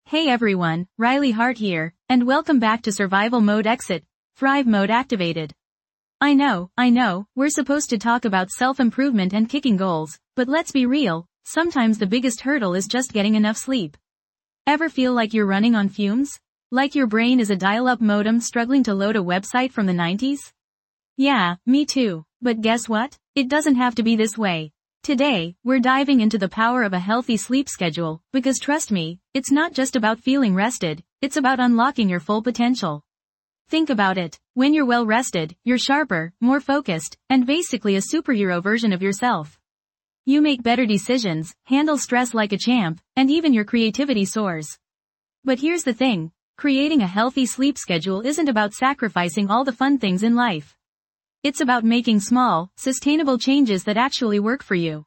Hey everyone, Riley Hart here, and welcome back to Survival Mode Exit, Thrive Mode Activated. I know, we're supposed to talk about self-improvement and kicking goals, but let's be real, sometimes the biggest hurdle is just getting enough sleep. Ever feel like you're running on fumes? Like your brain is a dial-up modem struggling to load a website from the 90s? Yeah, me too, but guess what? It doesn't have to be this way. Today, we're diving into the power of a healthy sleep schedule, because trust me, it's not just about feeling rested, it's about unlocking your full potential. Think about it, when you're well rested, you're sharper, more focused, and basically a superhero version of yourself. You make better decisions, handle stress like a champ, and even your creativity soars. But here's the thing, creating a healthy sleep schedule isn't about sacrificing all the fun things in life. It's about making small, sustainable changes that actually work for you.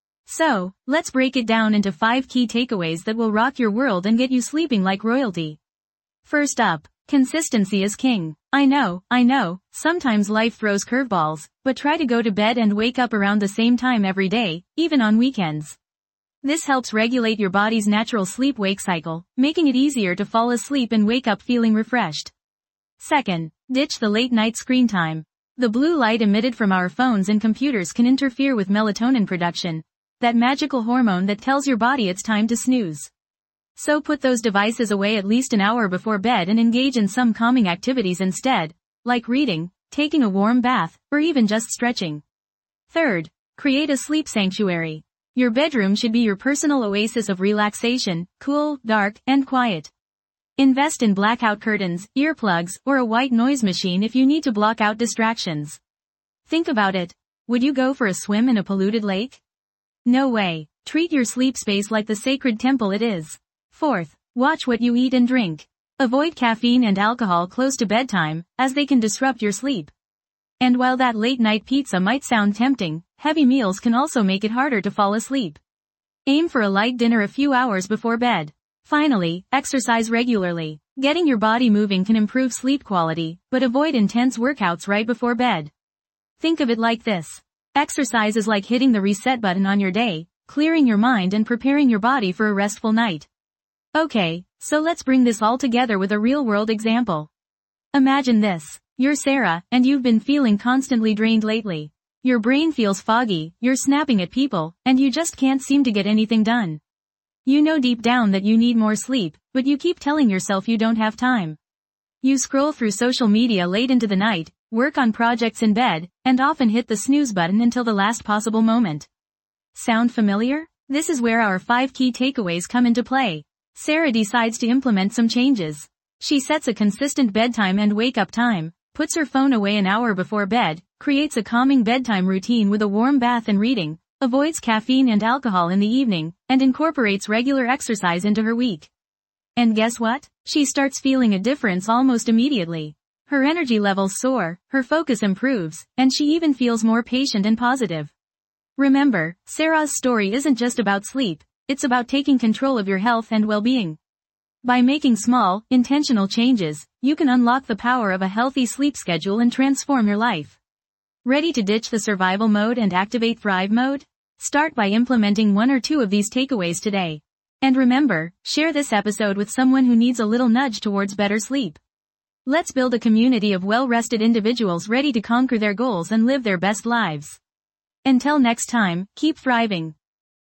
So, let's break it down into 5 key takeaways that will rock your world and get you sleeping like royalty. First up, consistency is king. I know, sometimes life throws curveballs, but try to go to bed and wake up around the same time every day, even on weekends. This helps regulate your body's natural sleep-wake cycle, making it easier to fall asleep and wake up feeling refreshed. Second, ditch the late-night screen time. The blue light emitted from our phones and computers can interfere with melatonin production, that magical hormone that tells your body it's time to snooze. So put those devices away at least an hour before bed and engage in some calming activities instead, like reading, taking a warm bath, or even just stretching. Third, create a sleep sanctuary. Your bedroom should be your personal oasis of relaxation, cool, dark, and quiet. Invest in blackout curtains, earplugs, or a white noise machine if you need to block out distractions. Think about it. Would you go for a swim in a polluted lake? No way. Treat your sleep space like the sacred temple it is. Fourth, watch what you eat and drink. Avoid caffeine and alcohol close to bedtime, as they can disrupt your sleep. And while that late-night pizza might sound tempting, heavy meals can also make it harder to fall asleep. Aim for a light dinner a few hours before bed. Finally, exercise regularly. Getting your body moving can improve sleep quality, but avoid intense workouts right before bed. Think of it like this. Exercise is like hitting the reset button on your day, clearing your mind and preparing your body for a restful night. Okay, so let's bring this all together with a real-world example. Imagine this. You're Sarah, and you've been feeling constantly drained lately. Your brain feels foggy, you're snapping at people, and you just can't seem to get anything done. You know deep down that you need more sleep, but you keep telling yourself you don't have time. You scroll through social media late into the night, work on projects in bed, and often hit the snooze button until the last possible moment. Sound familiar? This is where our 5 key takeaways come into play. Sarah decides to implement some changes. She sets a consistent bedtime and wake-up time, puts her phone away an hour before bed, creates a calming bedtime routine with a warm bath and reading, avoids caffeine and alcohol in the evening, and incorporates regular exercise into her week. And guess what? She starts feeling a difference almost immediately. Her energy levels soar, her focus improves, and she even feels more patient and positive. Remember, Sarah's story isn't just about sleep, it's about taking control of your health and well-being. By making small, intentional changes, you can unlock the power of a healthy sleep schedule and transform your life. Ready to ditch the survival mode and activate Thrive mode? Start by implementing 1 or 2 of these takeaways today. And remember, share this episode with someone who needs a little nudge towards better sleep. Let's build a community of well-rested individuals ready to conquer their goals and live their best lives. Until next time, keep thriving.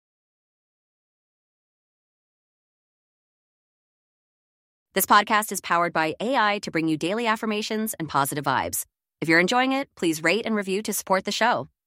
This podcast is powered by AI to bring you daily affirmations and positive vibes. If you're enjoying it, please rate and review to support the show.